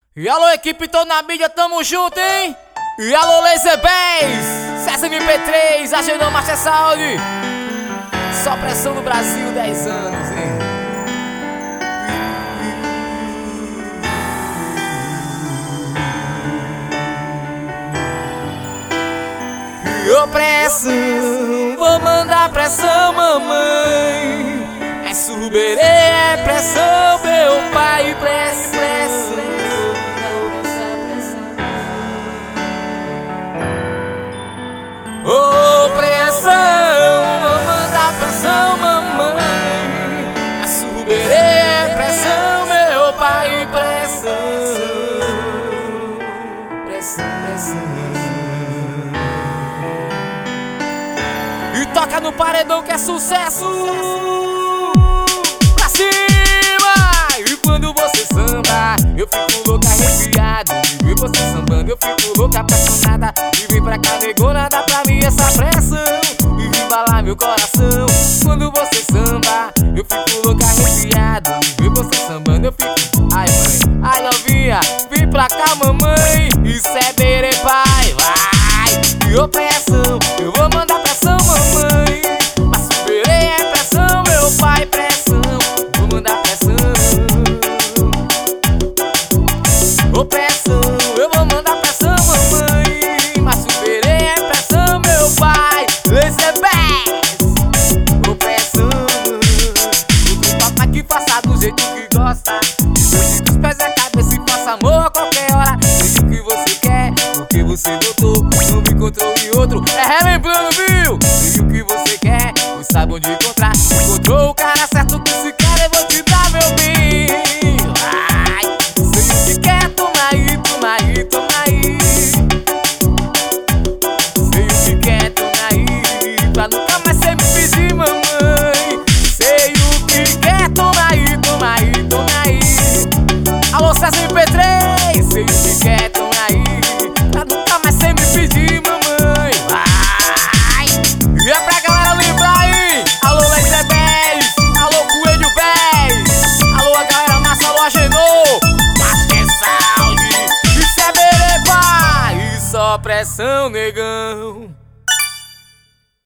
E alô, equipe, tô na mídia, tamo junto, hein? E alô, Laser Bass, César MP3, Agendou Marcha Saúde. Só pressão no Brasil, 10 anos, hein? Ô pressão, vou mandar pressão, mamãe. É Suberê, é pressão, meu pai, pressão. Ô pressão, vou mandar pressão, mamãe. É Suberê, é pressão, meu pai, pressão. E toca no paredão que é sucesso. Pra cima! E quando você samba, eu fico louca, arrepiado. E ver você sambando, eu fico louca, apaixonada. E vem pra cá, negona, dá pra mim essa pressão. E embalar meu coração. Quando você samba, eu fico louca, arrepiado. E ver você sambando, eu fico... Ai mãe, ai novinha, vem pra cá mamãe. Isso é berê pai, vai! E ô pressão, eu vou mandar pressão mamãe. Mas Suberê é pressão, meu pai, pressão. Vou mandar pressão. Ô pressão, eu vou mandar pressão mamãe. Mas Suberê é pressão, meu pai. Laser Bass. Ô pressão, o papai que faça do jeito que gosta. Depois dos pés a cabeça e faça amor a qualquer hora. Seja o que você quer, porque você voltou. Não me encontrou em outro, é relembrando, viu? Seja o que você quer, não sabe onde encontrar. Encontrou o cara certo que se quer, eu vou te dar, meu bem. Ai, sei o que quer, toma aí, toma aí, toma aí. Sei o que quer, toma aí, pra nunca mais cê me pedir, mamãe. Sei o que quer, toma aí, toma aí, toma aí. Alô, César MP3, sei o que quer, toma aí, pra nunca mais cê me pedir, mamãe. Vai! E é pra galera lembrar aí. Alô, Laser Bass, alô, Coelho Bass, alô, a galera massa, alô, Agendou Marcha Saúde. Isso é berê pai, e só pressão, negão.